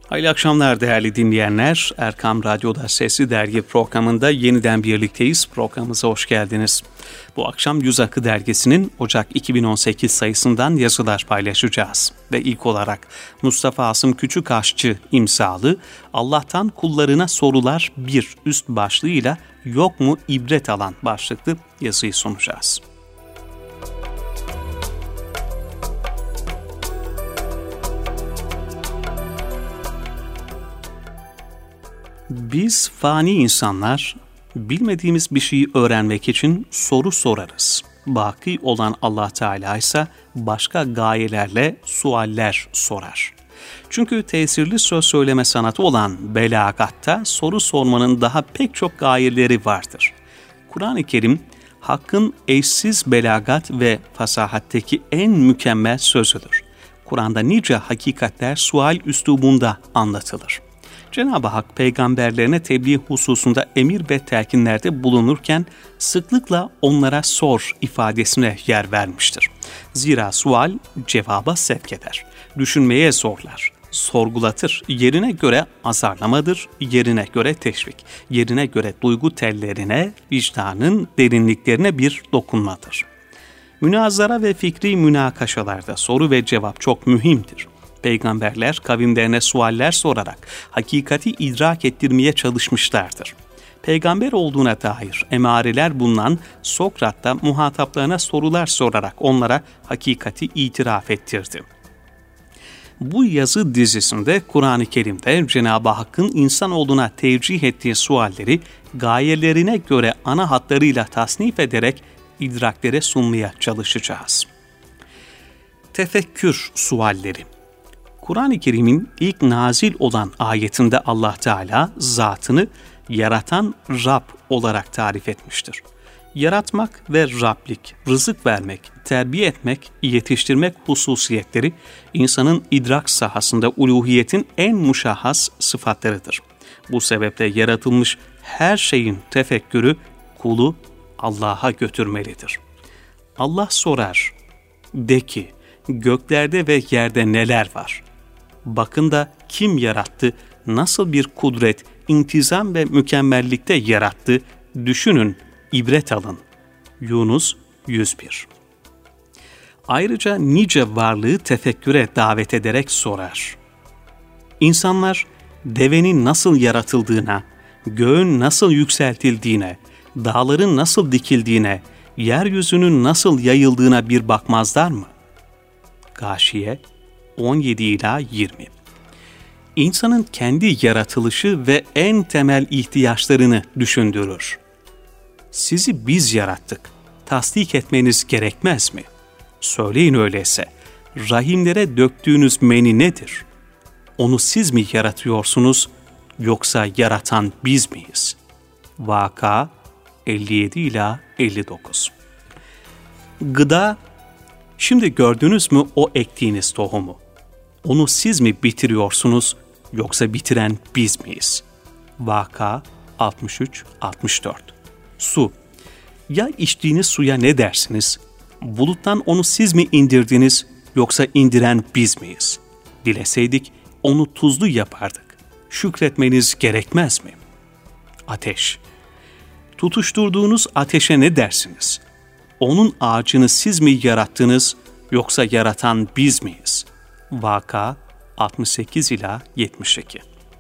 Hayırlı akşamlar değerli dinleyenler. Erkam Radyo'da Sesli Dergi programında yeniden birlikteyiz. Programımıza hoş geldiniz. Bu akşam Yüz Akı Dergisi'nin Ocak 2018 sayısından yazılar paylaşacağız. Ve ilk olarak Mustafa Asım Küçükaşçı imzalı Allah'tan kullarına sorular 1 üst başlığıyla yok mu ibret alan başlıklı yazıyı sunacağız. Biz fani insanlar bilmediğimiz bir şeyi öğrenmek için soru sorarız. Baki olan Allah Teala ise başka gayelerle sualler sorar. Çünkü tesirli söz söyleme sanatı olan belagatta soru sormanın daha pek çok gayeleri vardır. Kur'an-ı Kerim, Hakk'ın eşsiz belagat ve fasahatteki en mükemmel sözüdür. Kur'an'da nice hakikatler sual üslubunda anlatılır. Cenab-ı Hak peygamberlerine tebliğ hususunda emir ve telkinlerde bulunurken sıklıkla onlara sor ifadesine yer vermiştir. Zira sual cevaba sevk eder, düşünmeye zorlar, sorgulatır, yerine göre azarlamadır, yerine göre teşvik, yerine göre duygu tellerine, vicdanın derinliklerine bir dokunmadır. Münazara ve fikri münakaşalarda soru ve cevap çok mühimdir. Peygamberler kavimlerine sualler sorarak hakikati idrak ettirmeye çalışmışlardır. Peygamber olduğuna dair emareler bulunan Sokrat da muhataplarına sorular sorarak onlara hakikati itiraf ettirdi. Bu yazı dizisinde Kur'an-ı Kerim'de Cenab-ı Hakk'ın insanoğluna tevcih ettiği sualleri gayelerine göre ana hatlarıyla tasnif ederek idraklere sunmaya çalışacağız. Tefekkür sualleri. Kur'an-ı Kerim'in ilk nazil olan ayetinde Allah Teala zatını yaratan Rab olarak tarif etmiştir. Yaratmak ve Rablik, rızık vermek, terbiye etmek, yetiştirmek hususiyetleri insanın idrak sahasında uluhiyetin en muşahhas sıfatlarıdır. Bu sebeple yaratılmış her şeyin tefekkürü kulu Allah'a götürmelidir. Allah sorar, de ki göklerde ve yerde neler var? Bakın da kim yarattı, nasıl bir kudret, intizam ve mükemmellikte yarattı, düşünün, ibret alın. Yunus 101. Ayrıca nice varlığı tefekküre davet ederek sorar. İnsanlar devenin nasıl yaratıldığına, göğün nasıl yükseltildiğine, dağların nasıl dikildiğine, yeryüzünün nasıl yayıldığına bir bakmazlar mı? Gâşiye 17 ila 20. İnsanın kendi yaratılışı ve en temel ihtiyaçlarını düşündürür. Sizi biz yarattık, tasdik etmeniz gerekmez mi? Söyleyin öyleyse, rahimlere döktüğünüz meni nedir? Onu siz mi yaratıyorsunuz, yoksa yaratan biz miyiz? Vaka 57 ila 59. Gıda, şimdi gördünüz mü o ektiğiniz tohumu? Onu siz mi bitiriyorsunuz, yoksa bitiren biz miyiz? Vaka 63-64. Su, ya içtiğiniz suya ne dersiniz? Buluttan onu siz mi indirdiniz, yoksa indiren biz miyiz? Dileseydik onu tuzlu yapardık. Şükretmeniz gerekmez mi? Ateş, tutuşturduğunuz ateşe ne dersiniz? Onun ağacını siz mi yarattınız, yoksa yaratan biz miyiz? Vaka 68 ila 72.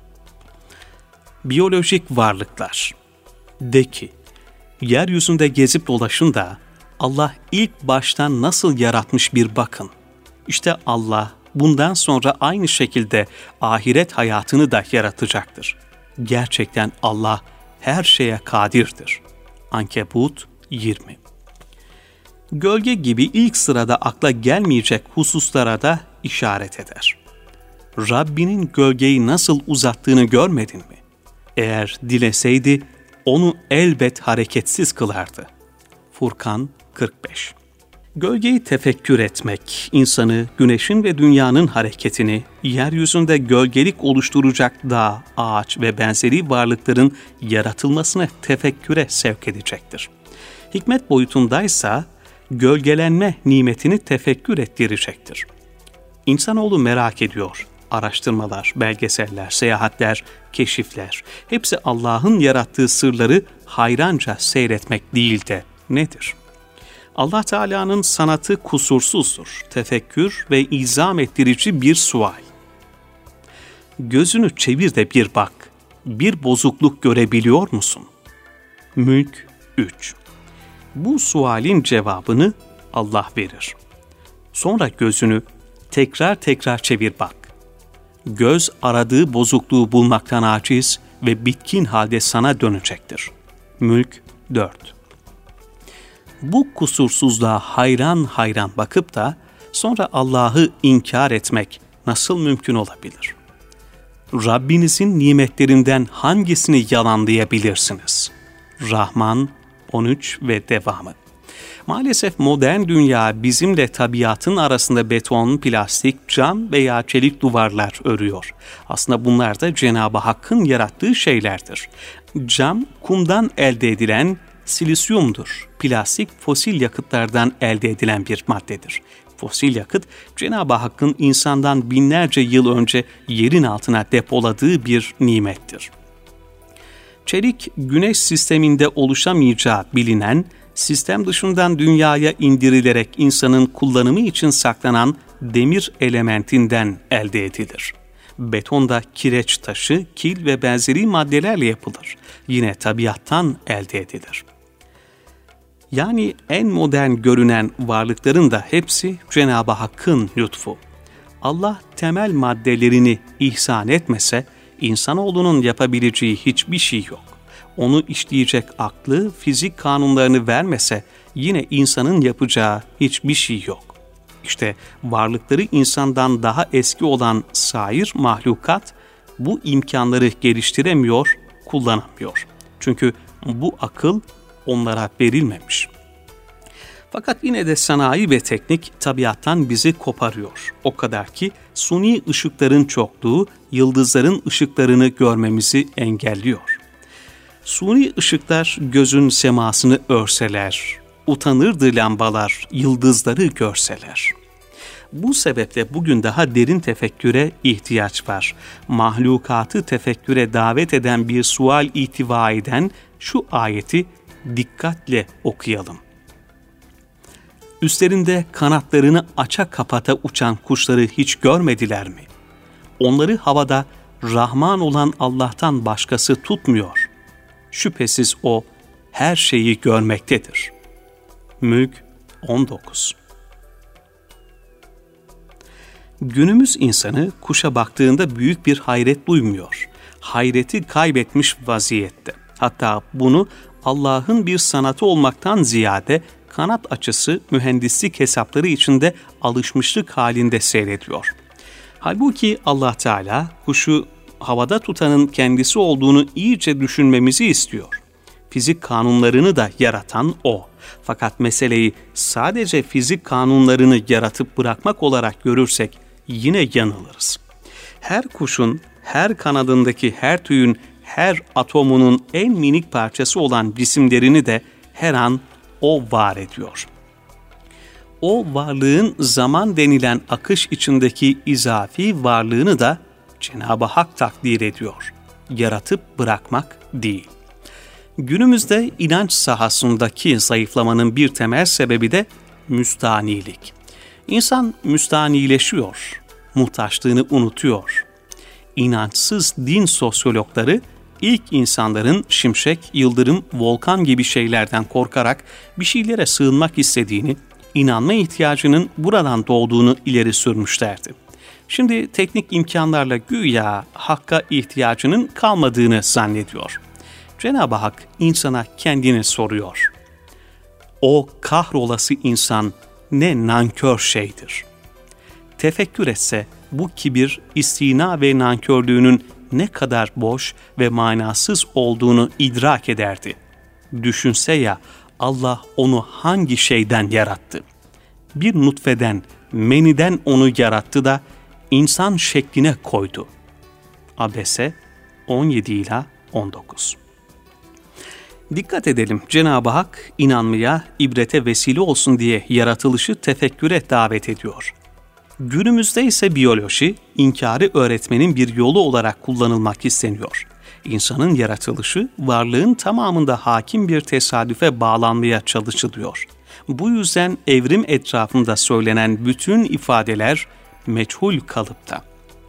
Biyolojik varlıklar. De ki, yeryüzünde gezip dolaşın da Allah ilk baştan nasıl yaratmış bir bakın. İşte Allah bundan sonra aynı şekilde ahiret hayatını da yaratacaktır. Gerçekten Allah her şeye kadirdir. Ankebut 20. Gölge gibi ilk sırada akla gelmeyecek hususlara da işaret eder. Rabbinin gölgeyi nasıl uzattığını görmedin mi? Eğer dileseydi onu elbet hareketsiz kılardı. Furkan 45. Gölgeyi tefekkür etmek, insanı, güneşin ve dünyanın hareketini, yeryüzünde gölgelik oluşturacak dağ, ağaç ve benzeri varlıkların yaratılmasını tefekküre sevk edecektir. Hikmet boyutundaysa, gölgelenme nimetini tefekkür ettirecektir. İnsanoğlu merak ediyor, araştırmalar, belgeseller, seyahatler, keşifler, hepsi Allah'ın yarattığı sırları hayranca seyretmek değil de nedir? Allah Teala'nın sanatı kusursuzdur, tefekkür ve izam ettirici bir sual. Gözünü çevir de bir bak, bir bozukluk görebiliyor musun? Mülk 3. Bu sualin cevabını Allah verir. Sonra gözünü tekrar çevir bak. Göz aradığı bozukluğu bulmaktan aciz ve bitkin halde sana dönecektir. Mülk 4. Bu kusursuzluğa hayran bakıp da sonra Allah'ı inkar etmek nasıl mümkün olabilir? Rabbinizin nimetlerinden hangisini yalanlayabilirsiniz? Rahman 13 ve devamı. Maalesef modern dünya bizimle tabiatın arasında beton, plastik, cam veya çelik duvarlar örüyor. Aslında bunlar da Cenab-ı Hakk'ın yarattığı şeylerdir. Cam, kumdan elde edilen silisyumdur. Plastik, fosil yakıtlardan elde edilen bir maddedir. Fosil yakıt, Cenab-ı Hakk'ın insandan binlerce yıl önce yerin altına depoladığı bir nimettir. Çelik, güneş sisteminde oluşamayacağı bilinen, sistem dışından dünyaya indirilerek insanın kullanımı için saklanan demir elementinden elde edilir. Beton da kireç taşı, kil ve benzeri maddelerle yapılır. Yine tabiattan elde edilir. Yani en modern görünen varlıkların da hepsi Cenab-ı Hakk'ın lütfu. Allah temel maddelerini ihsan etmese, insanoğlunun yapabileceği hiçbir şey yok. Onu işleyecek aklı, fizik kanunlarını vermese yine insanın yapacağı hiçbir şey yok. İşte varlıkları insandan daha eski olan sair mahlukat bu imkanları geliştiremiyor, kullanamıyor. Çünkü bu akıl onlara verilmemiş. Fakat yine de sanayi ve teknik tabiattan bizi koparıyor. O kadar ki suni ışıkların çokluğu yıldızların ışıklarını görmemizi engelliyor. Suni ışıklar gözün semasını örseler, utanırdı lambalar yıldızları görseler. Bu sebeple bugün daha derin tefekküre ihtiyaç var. Mahlukatı tefekküre davet eden bir sual ihtiva eden şu ayeti dikkatle okuyalım. Üstlerinde kanatlarını aça kapata uçan kuşları hiç görmediler mi? Onları havada Rahman olan Allah'tan başkası tutmuyor. Şüphesiz O her şeyi görmektedir. Mülk 19. Günümüz insanı kuşa baktığında büyük bir hayret duymuyor. Hayreti kaybetmiş vaziyette. Hatta bunu Allah'ın bir sanatı olmaktan ziyade kanat açısı mühendislik hesapları içinde alışmışlık halinde seyrediyor. Halbuki Allah Teala kuşu havada tutanın kendisi olduğunu iyice düşünmemizi istiyor. Fizik kanunlarını da yaratan O. Fakat meseleyi sadece fizik kanunlarını yaratıp bırakmak olarak görürsek yine yanılırız. Her kuşun, her kanadındaki her tüyün, her atomunun en minik parçası olan cisimlerini de her an O var ediyor. O varlığın zaman denilen akış içindeki izafi varlığını da Cenab-ı Hak takdir ediyor. Yaratıp bırakmak değil. Günümüzde inanç sahasındaki zayıflamanın bir temel sebebi de müstanilik. İnsan müstanileşiyor, muhtaçlığını unutuyor. İnançsız din sosyologları ilk insanların şimşek, yıldırım, volkan gibi şeylerden korkarak bir şeylere sığınmak istediğini, inanma ihtiyacının buradan doğduğunu ileri sürmüşlerdi. Şimdi teknik imkanlarla güya Hakk'a ihtiyacının kalmadığını zannediyor. Cenab-ı Hak insana kendini soruyor. O kahrolası insan ne nankör şeydir. Tefekkür etse bu kibir, istina ve nankörlüğünün ne kadar boş ve manasız olduğunu idrak ederdi. Düşünse ya Allah onu hangi şeyden yarattı? Bir nutfeden, meniden onu yarattı da insan şekline koydu. Abese 17 ila 19. Dikkat edelim, Cenab-ı Hak inanmaya, ibrete vesile olsun diye yaratılışı tefekküre davet ediyor. Günümüzde ise biyoloji, inkarı öğretmenin bir yolu olarak kullanılmak isteniyor. İnsanın yaratılışı, varlığın tamamında hakim bir tesadüfe bağlanmaya çalışılıyor. Bu yüzden evrim etrafında söylenen bütün ifadeler meçhul kalıpta.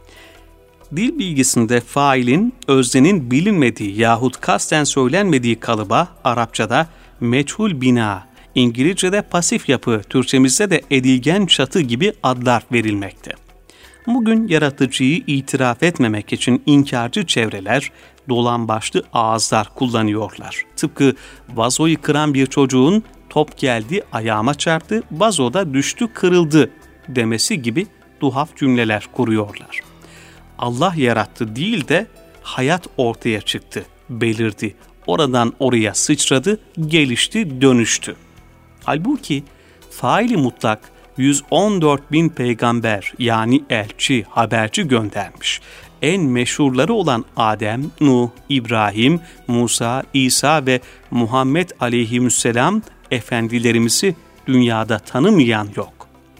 Dil bilgisinde failin, öznenin bilinmediği yahut kasten söylenmediği kalıba Arapçada meçhul bina, İngilizce'de pasif yapı, Türkçemizde de edilgen çatı gibi adlar verilmekte. Bugün yaratıcıyı itiraf etmemek için inkarcı çevreler dolambaçlı ağızlar kullanıyorlar. Tıpkı vazoyu kıran bir çocuğun top geldi ayağıma çarptı, vazo da düştü kırıldı demesi gibi tuhaf cümleler kuruyorlar. Allah yarattı değil de hayat ortaya çıktı, belirdi, oradan oraya sıçradı, gelişti, dönüştü. Halbuki faili mutlak 114.000 peygamber yani elçi, haberci göndermiş. En meşhurları olan Adem, Nuh, İbrahim, Musa, İsa ve Muhammed aleyhisselam efendilerimizi dünyada tanımayan yok.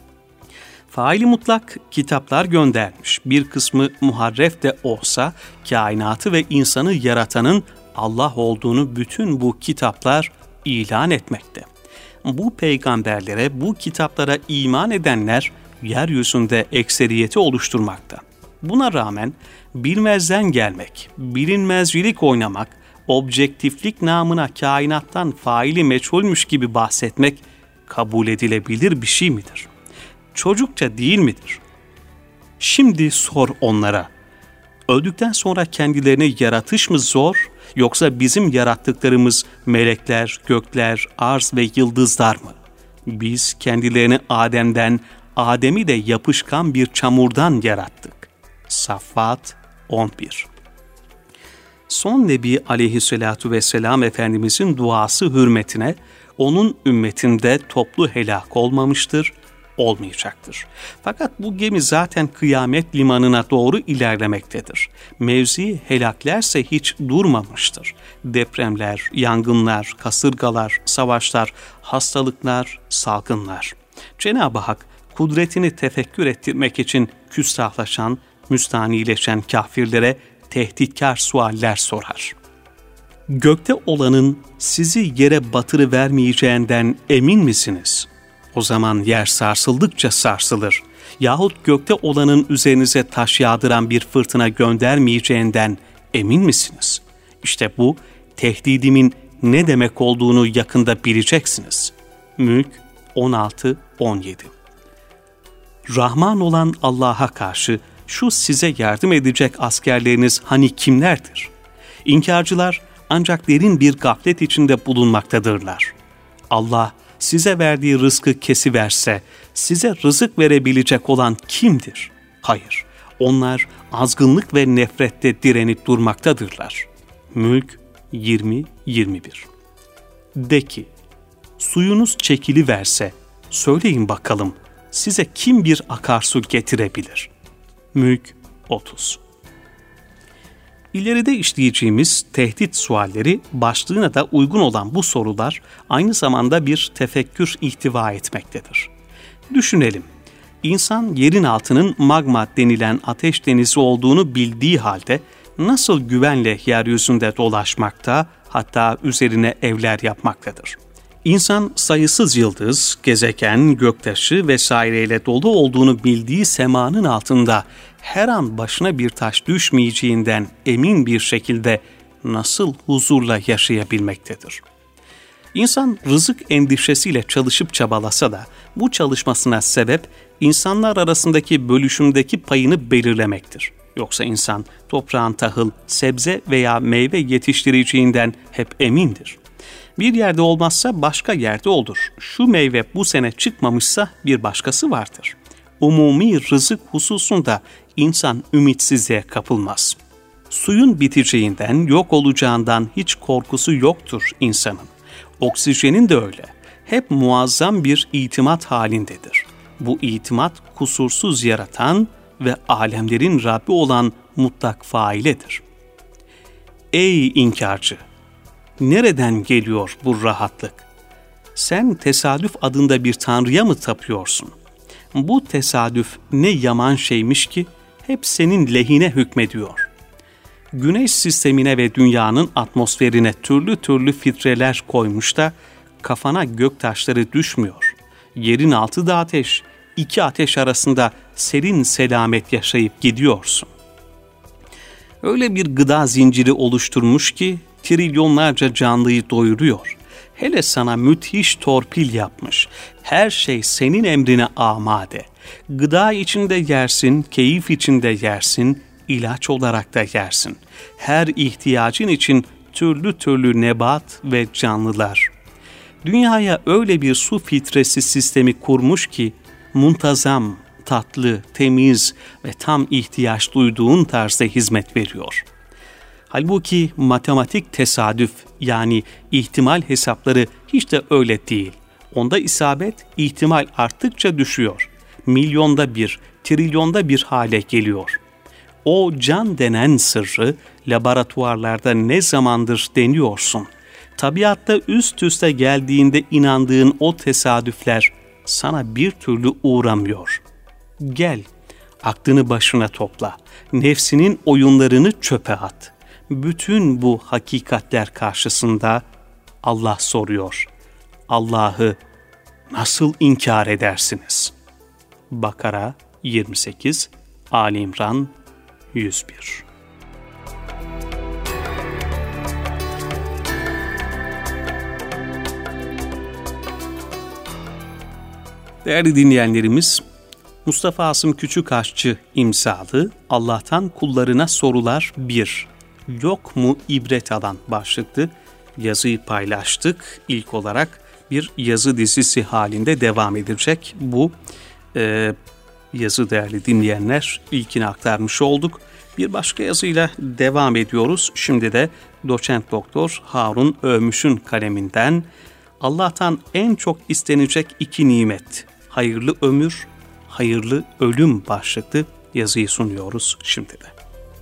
Faili mutlak kitaplar göndermiş. Bir kısmı muharref de olsa kainatı ve insanı yaratanın Allah olduğunu bütün bu kitaplar ilan etmekte. Bu peygamberlere, bu kitaplara iman edenler yeryüzünde ekseriyeti oluşturmakta. Buna rağmen bilmezden gelmek, bilinmezcilik oynamak, objektiflik namına kainattan faili meçhulmüş gibi bahsetmek kabul edilebilir bir şey midir? Çocukça değil midir? Şimdi sor onlara. Öldükten sonra kendilerine yaratış mı zor, yoksa bizim yarattıklarımız melekler, gökler, arz ve yıldızlar mı? Biz kendilerini Adem'den, Adem'i de yapışkan bir çamurdan yarattık. Saffat 11. Son Nebi aleyhissalatu vesselam Efendimizin duası hürmetine onun ümmetinde toplu helak olmamıştır, olmayacaktır. Fakat bu gemi zaten kıyamet limanına doğru ilerlemektedir. Mevzi helaklerse hiç durmamıştır. Depremler, yangınlar, kasırgalar, savaşlar, hastalıklar, salgınlar. Cenab-ı Hak kudretini tefekkür ettirmek için küstahlaşan, müstanileşen kafirlere tehditkar sualler sorar. Gökte olanın sizi yere batırıvermeyeceğinden emin misiniz? O zaman yer sarsıldıkça sarsılır. Yahut gökte olanın üzerinize taş yağdıran bir fırtına göndermeyeceğinden emin misiniz? İşte bu tehdidimin ne demek olduğunu yakında bileceksiniz. Mülk 16-17. Rahman olan Allah'a karşı şu size yardım edecek askerleriniz hani kimlerdir? İnkarcılar ancak derin bir gaflet içinde bulunmaktadırlar. Allah size verdiği rızkı kesiverse, size rızık verebilecek olan kimdir? Hayır, onlar azgınlık ve nefrette direnip durmaktadırlar. Mülk 20-21. De ki, suyunuz çekiliverse, söyleyin bakalım, size kim bir akarsu getirebilir? Mülk 30. İleride işleyeceğimiz tehdit sualleri başlığına da uygun olan bu sorular aynı zamanda bir tefekkür ihtiva etmektedir. Düşünelim, insan yerin altının magma denilen ateş denizi olduğunu bildiği halde nasıl güvenle yeryüzünde dolaşmakta, hatta üzerine evler yapmaktadır? İnsan sayısız yıldız, gezegen, göktaşı vesaireyle dolu olduğunu bildiği semanın altında her an başına bir taş düşmeyeceğinden emin bir şekilde nasıl huzurla yaşayabilmektedir? İnsan rızık endişesiyle çalışıp çabalasa da bu çalışmasına sebep insanlar arasındaki bölüşümdeki payını belirlemektir. Yoksa insan toprağın tahıl, sebze veya meyve yetiştireceğinden hep emindir. Bir yerde olmazsa başka yerde olur. Şu meyve bu sene çıkmamışsa bir başkası vardır. Umumi rızık hususunda insan ümitsizliğe kapılmaz. Suyun biteceğinden, yok olacağından hiç korkusu yoktur insanın. Oksijenin de öyle. Hep muazzam bir itimat halindedir. Bu itimat kusursuz yaratan ve alemlerin Rabbi olan mutlak failedir. Ey inkarcı! Nereden geliyor bu rahatlık? Sen tesadüf adında bir tanrıya mı tapıyorsun? Bu tesadüf ne yaman şeymiş ki hep senin lehine hükmediyor. Güneş sistemine ve dünyanın atmosferine türlü türlü filtreler koymuş da kafana göktaşları düşmüyor. Yerin altı da ateş, iki ateş arasında serin selamet yaşayıp gidiyorsun. Öyle bir gıda zinciri oluşturmuş ki trilyonlarca canlıyı doyuruyor. Hele sana müthiş torpil yapmış. Her şey senin emrine amade. Gıda içinde yersin, keyif içinde yersin, ilaç olarak da yersin. Her ihtiyacın için türlü türlü nebat ve canlılar. Dünyaya öyle bir su filtresi sistemi kurmuş ki muntazam, tatlı, temiz ve tam ihtiyaç duyduğun tarzda hizmet veriyor. Halbuki matematik tesadüf yani ihtimal hesapları hiç de öyle değil. Onda isabet ihtimal arttıkça düşüyor. Milyonda bir, trilyonda bir hale geliyor. O can denen sırrı laboratuvarlarda ne zamandır deniyorsun. Tabiatta üst üste geldiğinde inandığın o tesadüfler sana bir türlü uğramıyor. Gel, aklını başına topla, nefsinin oyunlarını çöpe at. Bütün bu hakikatler karşısında Allah soruyor. Allah'ı nasıl inkar edersiniz? Bakara 28, Ali İmran 101. Değerli dinleyenlerimiz, Mustafa Asım Küçükaşçı imzalı Allah'tan Kullarına Sorular 1. Yok mu ibret alan başlıklı yazıyı paylaştık. İlk olarak bir yazı dizisi halinde devam edecek. Bu yazı değerli dinleyenler ilkini aktarmış olduk. Bir başka yazıyla devam ediyoruz. Şimdi de doçent doktor Harun Övmüş'ün kaleminden Allah'tan en çok istenecek iki nimet, hayırlı ömür, hayırlı ölüm başlıklı yazıyı sunuyoruz şimdi de.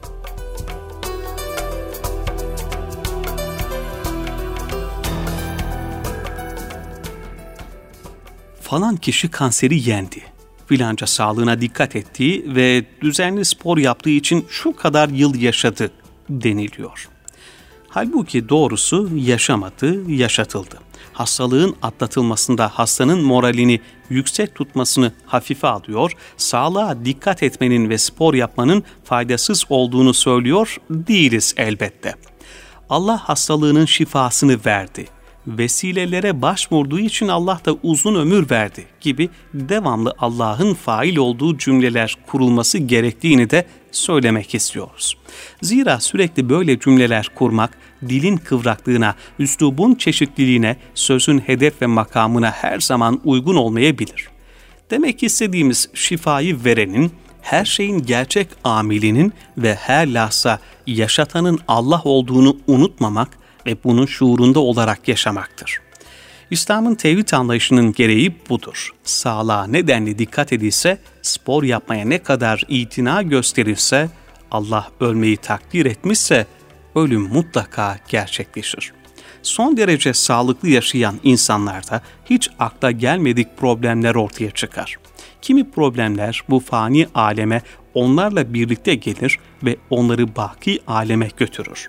Falan kişi kanseri yendi. Filanca sağlığına dikkat ettiği ve düzenli spor yaptığı için şu kadar yıl yaşadı deniliyor. Halbuki doğrusu yaşamadı, yaşatıldı. Hastalığın atlatılmasında hastanın moralini yüksek tutmasını hafife alıyor, sağlığa dikkat etmenin ve spor yapmanın faydasız olduğunu söylüyor değiliz elbette. Allah hastalığının şifasını verdi. Vesilelere başvurduğu için Allah da uzun ömür verdi gibi devamlı Allah'ın fail olduğu cümleler kurulması gerektiğini de söylemek istiyoruz. Zira sürekli böyle cümleler kurmak, dilin kıvraklığına, üslubun çeşitliliğine, sözün hedef ve makamına her zaman uygun olmayabilir. Demek istediğimiz şifayı verenin, her şeyin gerçek amilinin ve her lahza yaşatanın Allah olduğunu unutmamak ve bunun şuurunda olarak yaşamaktır. İslam'ın tevhid anlayışının gereği budur. Sağlığa ne denli dikkat edilse, spor yapmaya ne kadar itina gösterilse, Allah ölmeyi takdir etmişse, ölüm mutlaka gerçekleşir. Son derece sağlıklı yaşayan insanlarda hiç akla gelmedik problemler ortaya çıkar. Kimi problemler bu fani aleme onlarla birlikte gelir ve onları baki aleme götürür.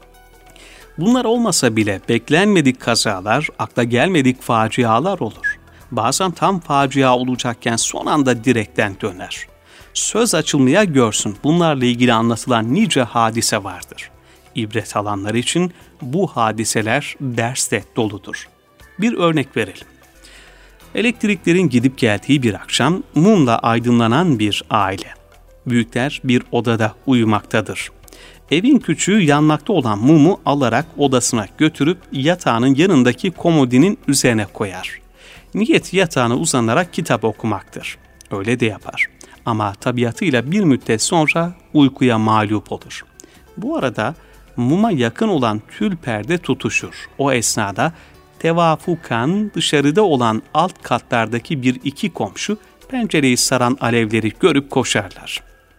Bunlar olmasa bile beklenmedik kazalar, akla gelmedik facialar olur. Bazen tam facia olacakken son anda direkten döner. Söz açılmaya görsün, bunlarla ilgili anlatılan nice hadise vardır. İbret alanlar için bu hadiseler derste doludur. Bir örnek verelim. Elektriklerin gidip geldiği bir akşam mumla aydınlanan bir aile. Büyükler bir odada uyumaktadır. Evin küçüğü yanmakta olan mumu alarak odasına götürüp yatağının yanındaki komodinin üzerine koyar. Niyeti yatağına uzanarak kitap okumaktır. Öyle de yapar. Ama tabiatıyla bir müddet sonra uykuya mağlup olur. Bu arada muma yakın olan tül perde tutuşur. O esnada tevafukan dışarıda olan alt katlardaki bir iki komşu pencereyi saran alevleri görüp koşarlar.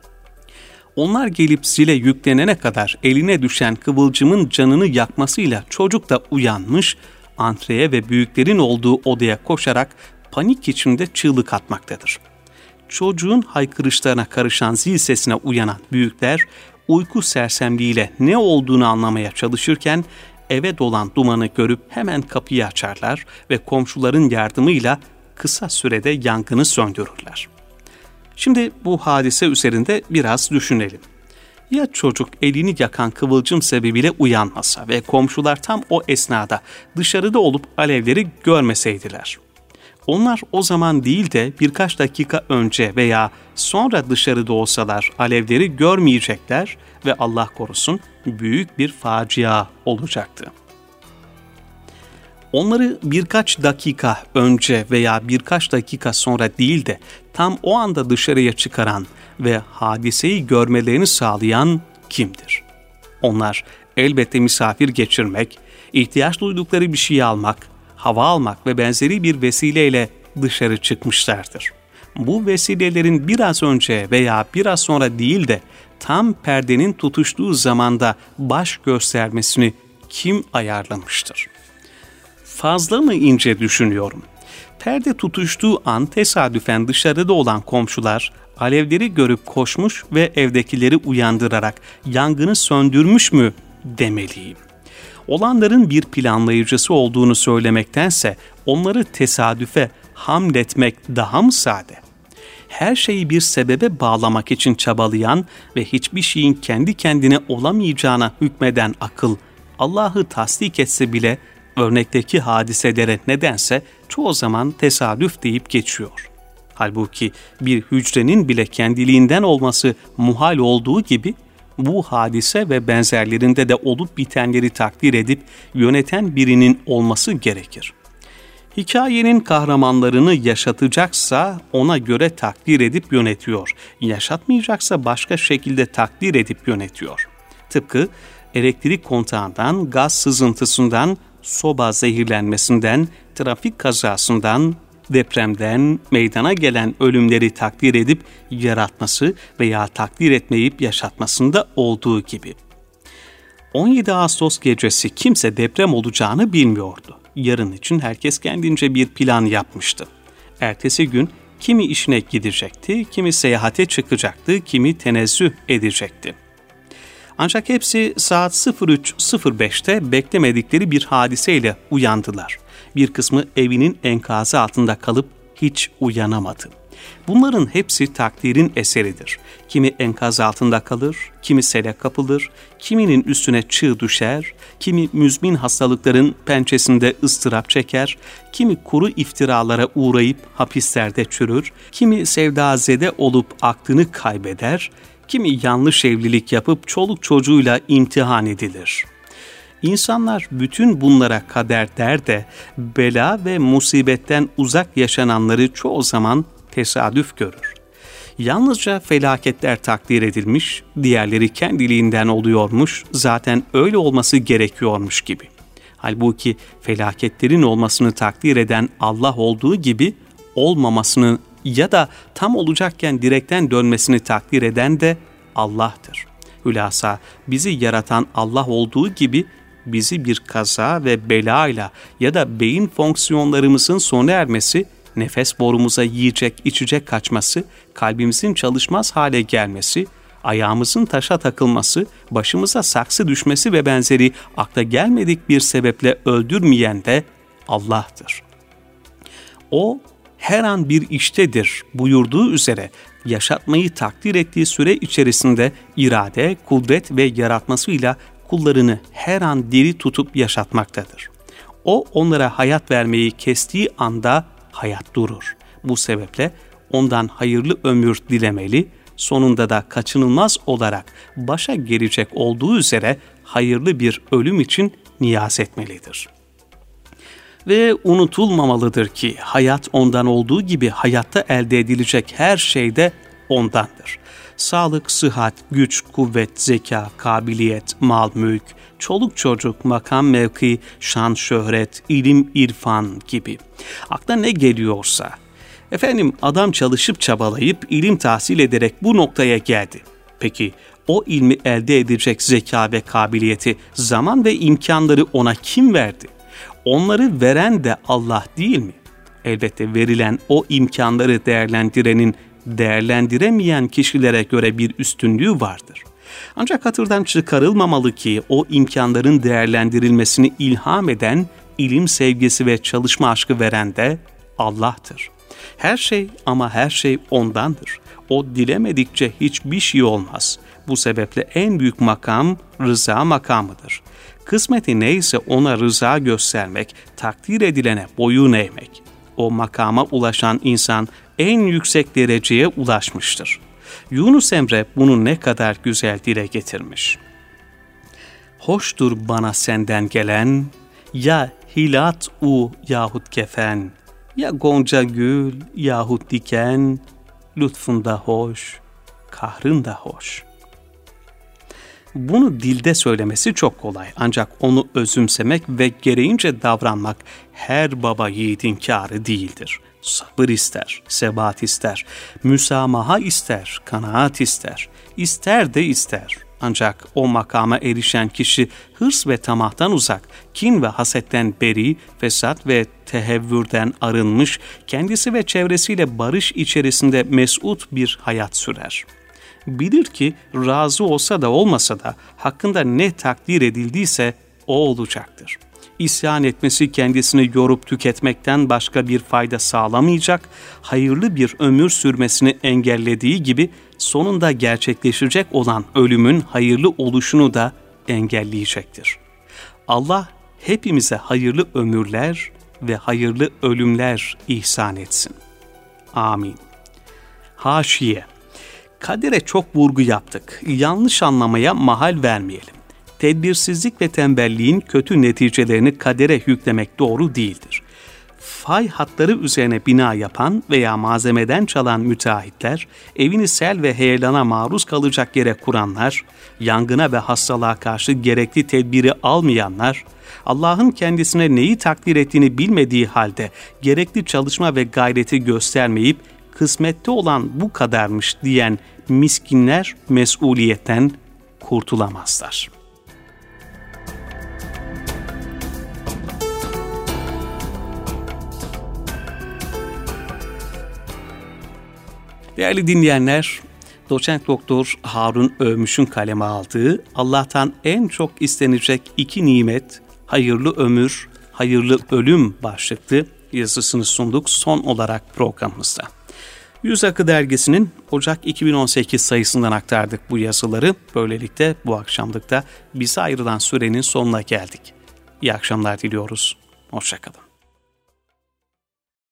Onlar gelip zile yüklenene kadar eline düşen kıvılcımın canını yakmasıyla çocuk da uyanmış, antreye ve büyüklerin olduğu odaya koşarak panik içinde çığlık atmaktadır. Çocuğun haykırışlarına karışan zil sesine uyanan büyükler, uyku sersemliğiyle ne olduğunu anlamaya çalışırken, eve dolan dumanı görüp hemen kapıyı açarlar ve komşuların yardımıyla kısa sürede yangını söndürürler. Şimdi bu hadise üzerinde biraz düşünelim. Ya çocuk elini yakan kıvılcım sebebiyle uyanmasa ve komşular tam o esnada dışarıda olup alevleri görmeseydiler? Onlar o zaman değil de birkaç dakika önce veya sonra dışarıda olsalar alevleri görmeyecekler ve Allah korusun büyük bir facia olacaktı. Onları birkaç dakika önce veya birkaç dakika sonra değil de tam o anda dışarıya çıkaran ve hadiseyi görmelerini sağlayan kimdir? Onlar elbette misafir geçirmek, ihtiyaç duydukları bir şeyi almak, hava almak ve benzeri bir vesileyle dışarı çıkmışlardır. Bu vesilelerin biraz önce veya biraz sonra değil de tam perdenin tutuştuğu zamanda baş göstermesini kim ayarlamıştır? Fazla mı ince düşünüyorum? Perde tutuştuğu an tesadüfen dışarıda olan komşular alevleri görüp koşmuş ve evdekileri uyandırarak yangını söndürmüş mü demeliyim. Olanların bir planlayıcısı olduğunu söylemektense onları tesadüfe hamletmek daha mı sade? Her şeyi bir sebebe bağlamak için çabalayan ve hiçbir şeyin kendi kendine olamayacağına hükmeden akıl, Allah'ı tasdik etse bile örnekteki hadiselere nedense çoğu zaman tesadüf deyip geçiyor. Halbuki bir hücrenin bile kendiliğinden olması muhal olduğu gibi, bu hadise ve benzerlerinde de olup bitenleri takdir edip yöneten birinin olması gerekir. Hikayenin kahramanlarını yaşatacaksa ona göre takdir edip yönetiyor, yaşatmayacaksa başka şekilde takdir edip yönetiyor. Tıpkı elektrik kontağından, gaz sızıntısından, soba zehirlenmesinden, trafik kazasından, depremden meydana gelen ölümleri takdir edip yaratması veya takdir etmeyip yaşatmasında olduğu gibi. 17 Ağustos gecesi kimse deprem olacağını bilmiyordu. Yarın için herkes kendince bir plan yapmıştı. Ertesi gün kimi işine gidecekti, kimi seyahate çıkacaktı, kimi tenezzüh edecekti. Ancak hepsi saat 03.05'te beklemedikleri bir hadiseyle uyandılar. Bir kısmı evinin enkazı altında kalıp hiç uyanamadı. Bunların hepsi takdirin eseridir. Kimi enkaz altında kalır, kimi sele kapılır, kiminin üstüne çığ düşer, kimi müzmin hastalıkların pençesinde ıstırap çeker, kimi kuru iftiralara uğrayıp hapislerde çürür, kimi sevdazede olup aklını kaybeder, kimi yanlış evlilik yapıp çoluk çocuğuyla imtihan edilir. İnsanlar bütün bunlara kader der de bela ve musibetten uzak yaşananları çoğu zaman tesadüf görür. Yalnızca felaketler takdir edilmiş, diğerleri kendiliğinden oluyormuş, zaten öyle olması gerekiyormuş gibi. Halbuki felaketlerin olmasını takdir eden Allah olduğu gibi olmamasını ya da tam olacakken direkten dönmesini takdir eden de Allah'tır. Hülasa bizi yaratan Allah olduğu gibi bizi bir kaza ve belayla ya da beyin fonksiyonlarımızın sona ermesi, nefes borumuza yiyecek içecek kaçması, kalbimizin çalışmaz hale gelmesi, ayağımızın taşa takılması, başımıza saksı düşmesi ve benzeri akla gelmedik bir sebeple öldürmeyen de Allah'tır. O her an bir iştedir buyurduğu üzere yaşatmayı takdir ettiği süre içerisinde irade, kudret ve yaratmasıyla kullarını her an diri tutup yaşatmaktadır. O onlara hayat vermeyi kestiği anda hayat durur. Bu sebeple ondan hayırlı ömür dilemeli, sonunda da kaçınılmaz olarak başa gelecek olduğu üzere hayırlı bir ölüm için niyaz etmelidir. Ve unutulmamalıdır ki hayat ondan olduğu gibi hayatta elde edilecek her şey de ondandır. Sağlık, sıhhat, güç, kuvvet, zeka, kabiliyet, mal, mülk, çoluk çocuk, makam, mevki, şan, şöhret, ilim, irfan gibi. Akla ne geliyorsa. Adam çalışıp çabalayıp ilim tahsil ederek bu noktaya geldi. Peki o ilmi elde edecek zeka ve kabiliyeti, zaman ve imkanları ona kim verdi? Onları veren de Allah değil mi? Elbette verilen o imkanları değerlendirenin değerlendiremeyen kişilere göre bir üstünlüğü vardır. Ancak hatırdan çıkarılmamalı ki o imkanların değerlendirilmesini ilham eden, ilim sevgisi ve çalışma aşkı veren de Allah'tır. Her şey ama her şey O'ndandır. O dilemedikçe hiçbir şey olmaz. Bu sebeple en büyük makam rıza makamıdır. Kısmeti neyse ona rıza göstermek, takdir edilene boyun eğmek. O makama ulaşan insan en yüksek dereceye ulaşmıştır. Yunus Emre bunu ne kadar güzel dile getirmiş. Hoştur bana senden gelen, ya hilat-u yahut kefen, ya gonca gül yahut diken, lütfunda hoş, kahrında hoş. Bunu dilde söylemesi çok kolay, ancak onu özümsemek ve gereğince davranmak her baba yiğidin kârı değildir. Sabır ister, sebat ister, müsamaha ister, kanaat ister, ister de ister. Ancak o makama erişen kişi hırs ve tamahtan uzak, kin ve hasetten beri, fesat ve tehevvürden arınmış, kendisi ve çevresiyle barış içerisinde mesut bir hayat sürer. Bilir ki razı olsa da olmasa da hakkında ne takdir edildiyse o olacaktır. İsyan etmesi kendisini yorup tüketmekten başka bir fayda sağlamayacak, hayırlı bir ömür sürmesini engellediği gibi sonunda gerçekleşecek olan ölümün hayırlı oluşunu da engelleyecektir. Allah hepimize hayırlı ömürler ve hayırlı ölümler ihsan etsin. Amin. Haşiye. Kadere çok vurgu yaptık. Yanlış anlamaya mahal vermeyelim. Tedbirsizlik ve tembelliğin kötü neticelerini kadere yüklemek doğru değildir. Fay hatları üzerine bina yapan veya malzemeden çalan müteahhitler, evini sel ve heyelana maruz kalacak yere kuranlar, yangına ve hastalığa karşı gerekli tedbiri almayanlar, Allah'ın kendisine neyi takdir ettiğini bilmediği halde gerekli çalışma ve gayreti göstermeyip, kısmette olan bu kadarmış diyen miskinler mesuliyetten kurtulamazlar. Değerli dinleyenler, Doçent Doktor Harun Övmüş'ün kaleme aldığı Allah'tan en çok istenecek iki nimet, hayırlı ömür, hayırlı ölüm başlıklı yazısını sunduk son olarak programımızda. Yüz Akı Dergisi'nin Ocak 2018 sayısından aktardık bu yazıları. Böylelikle bu akşamlıkta bize ayrılan sürenin sonuna geldik. İyi akşamlar diliyoruz. Hoşça kalın.